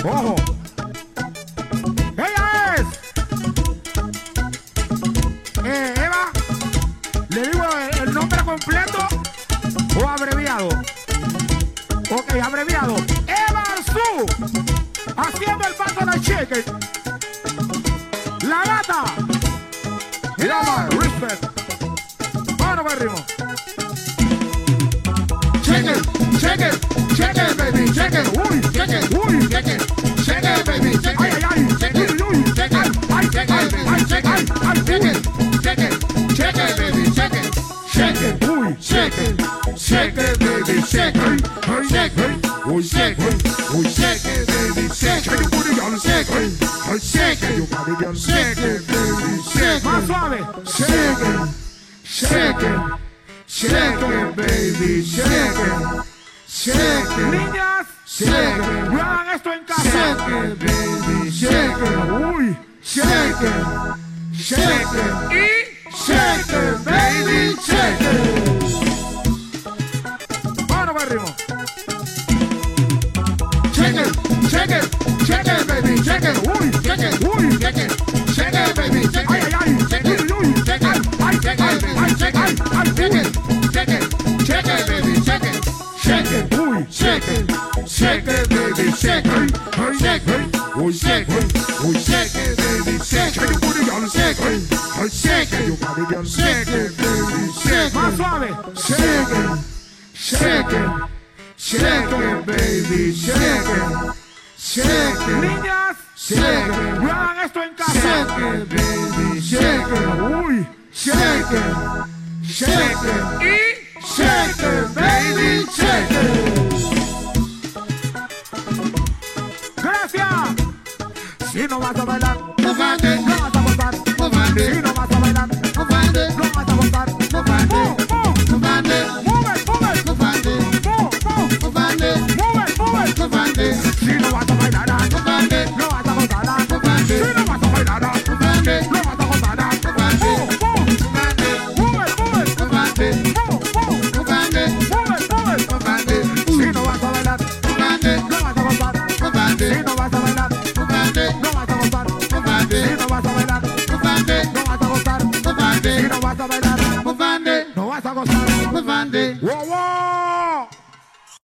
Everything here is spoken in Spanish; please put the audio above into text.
Ojo. Ella es Eva. ¿Le digo el nombre completo o abreviado? Ok, abreviado. Eva Arzú, haciendo el paso del cheque. La gata. Mira más, respect. Bueno, me ritmo. Check it, baby, check it, Uy, check it, uy, check it, check it, baby, check ay, it, ay, ay, check uy, it, uy, check it, ay, check ay, it, baby, ay, check ay, it, ay, check uy. it, check it, check it, baby, check it, check it, Uy, shake it, shake it, baby, shake it, shake it, uy, shake it, uy, shake it, baby, shake shake it, booty, girl, it, shake it, shake you it, got it, girl. shake it, baby, shake Más it, suave. shake it, shake it, shake it, baby, shake it, shake it, Niñas, shake it. no hagan esto en casa. Shake it, baby, shake it, Uy, shake it, shake it, y shake it, baby, shake it. bueno, me ritmo. Shake it, baby, shake it, Uy, shake it, uy, shake it, shake it, baby, shake ay, it, ay, ay, shake uy, it, uy, shake it, ay, shake ay, it, ay, baby, shake ay, it, ay, shake uy. it, shake it, shake it, baby, shake it, shake it, Uy, shake it, shake it, baby, shake it, shake it, uy, shake it, uy, shake it, baby, shake shake it, it, booty, girl, shake it, shake you it, got it, girl. shake it, baby, shake Más it, suave. shake it, shake it, shake it, baby, shake it, shake it, Niñas, shake it, no hagan esto en casa. shake it, baby, shake it, Uy, shake it, shake it, y shake it, baby, shake it. gracias. Si no vas a bailar, Move on, no vas a gozar. move on, Si no